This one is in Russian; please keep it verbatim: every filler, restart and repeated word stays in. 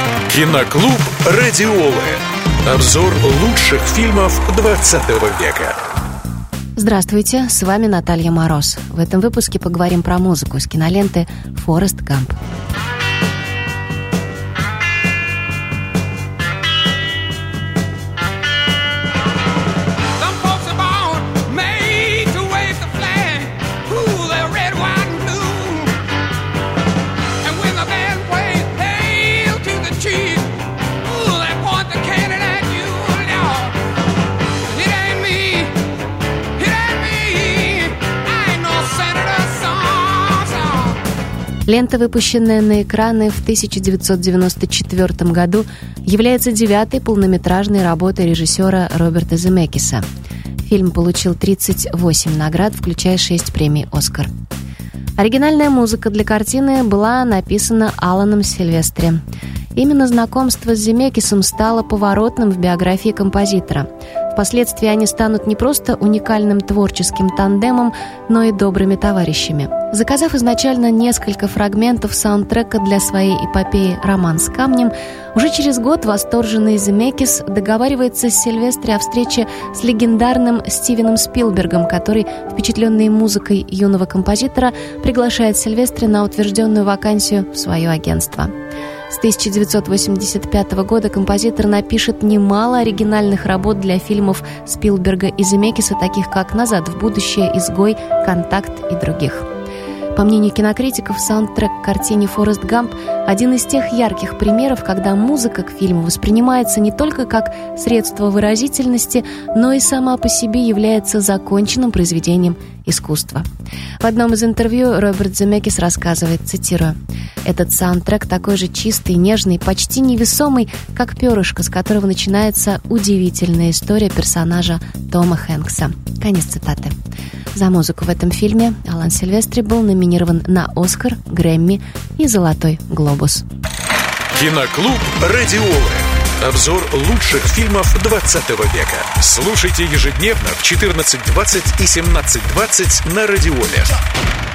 Киноклуб «Радиолы». Обзор лучших фильмов двадцатого века. Здравствуйте, с вами Наталья Мороз. В этом выпуске поговорим про музыку с киноленты «Форест Гамп». Лента, выпущенная на экраны в тысяча девятьсот девяносто четвёртом году, является девятой полнометражной работой режиссера Роберта Земекиса. Фильм получил тридцать восемь наград, включая шесть премий «Оскар». Оригинальная музыка для картины была написана Аланом Сильвестри. Именно знакомство с Земекисом стало поворотным в биографии композитора. Впоследствии они станут не просто уникальным творческим тандемом, но и добрыми товарищами. Заказав изначально несколько фрагментов саундтрека для своей эпопеи «Роман с камнем», уже через год восторженный Земекис договаривается с Сильвестри о встрече с легендарным Стивеном Спилбергом, который, впечатленный музыкой юного композитора, приглашает Сильвестри на утвержденную вакансию в свое агентство. С тысяча девятьсот восемьдесят пятого года композитор напишет немало оригинальных работ для фильмов Спилберга и Земекиса, таких как «Назад в будущее», «Изгой», «Контакт» и других. По мнению кинокритиков, саундтрек к картине «Форест Гамп» – один из тех ярких примеров, когда музыка к фильму воспринимается не только как средство выразительности, но и сама по себе является законченным произведением искусства. В одном из интервью Роберт Земекис рассказывает, цитирую: «Этот саундтрек такой же чистый, нежный, почти невесомый, как перышко, с которого начинается удивительная история персонажа Тома Хэнкса». Конец цитаты. За музыку в этом фильме Алан Сильвестри был номинирован на «Оскар», «Грэмми» и «Золотой глобус». Киноклуб «Радиолы». Обзор лучших фильмов двадцатого века. Слушайте ежедневно в четырнадцать двадцать и семнадцать двадцать на Радиоле.